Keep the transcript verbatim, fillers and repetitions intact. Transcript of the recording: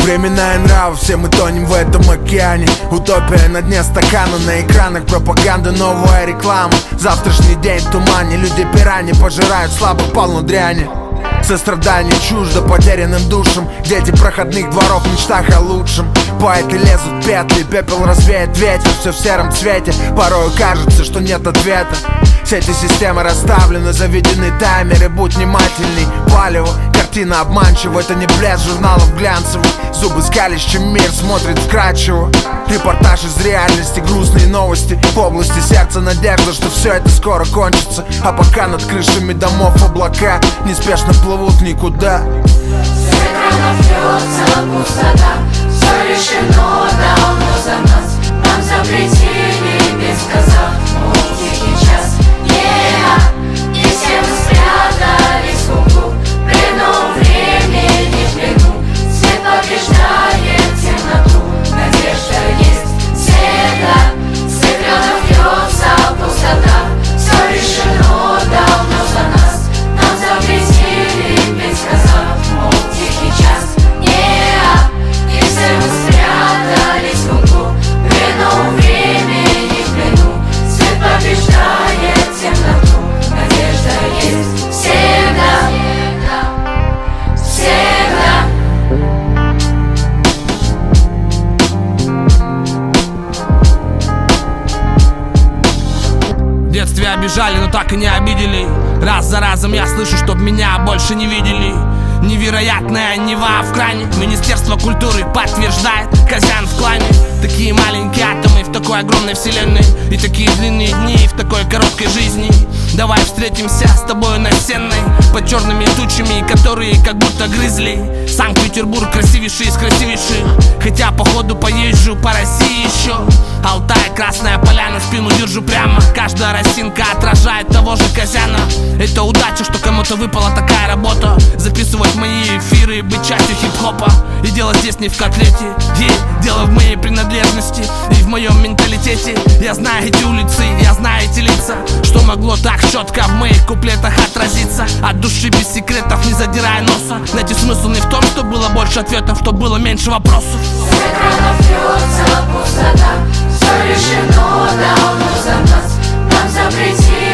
Времена и нравы, все мы тонем в этом океане. Утопия на дне стакана, на экранах пропаганда, новая реклама. Завтрашний день в тумане, люди пирани пожирают слабых полну дряни. Сострадание чуждо потерянным душам, дети проходных дворов в мечтах о лучшем. Поэты лезут в петли, пепел развеет ветер, все в сером цвете. Порою кажется, что нет ответа. Сети системы расставлены, заведены таймеры, будь внимательней. Палево, картина обманчива, это не блеск журналов глянцевых. Зубы скались, чем мир смотрит вкрадчиво. Репортаж из реальности, грустные новости. В области сердца надежда, что все это скоро кончится. А пока над крышами домов облака неспешно плывут никуда. С экранов льется пустота, все решено давно за нас. Нам запретили без сказав, мол, тихий час. Не, и все мы спрятались в углу, в плену времени, в плену. Свет побеждает темноту, надежда есть всегда. С экранов льется пустота, все решено давно за нас. Нам запретили без сказав, мол, тихий час. Не, и все мы спрятались в углу, в плену времени, в плену. Свет побеждает темноту, надежда есть всегда, всегда. В детстве обижали, но так и не обидели. Раз за разом я слышу, чтоб меня больше не видели. Невероятная Нева в кране. Министерство культуры подтверждает, Козян в клане. Такие маленькие атомы в такой огромной вселенной. И такие длинные дни в такой короткой жизни. Давай встретимся с тобой на Сенной, под черными тучами, которые как будто грызли. Санкт-Петербург красивейший из красивейших, хотя походу поезжу по России еще. Алтай, Красная Поляна, спину держу прямо. Каждая росинка отражает того же Козяна. Это удача, что кому-то выпала такая работа. Записывать мои эфиры, быть частью хип-хопа. И дело здесь не в котлете, и дело в моей принадлежности и в моем менталитете. Я знаю эти улицы, я знаю эти лица. Что могло так четко в моих куплетах отразиться? От души без секретов, не задирая носа. Найти смысл не в том, что было больше ответов, что было меньше вопросов. С экранов льется пустота, все решено давно за нас. Нам запретили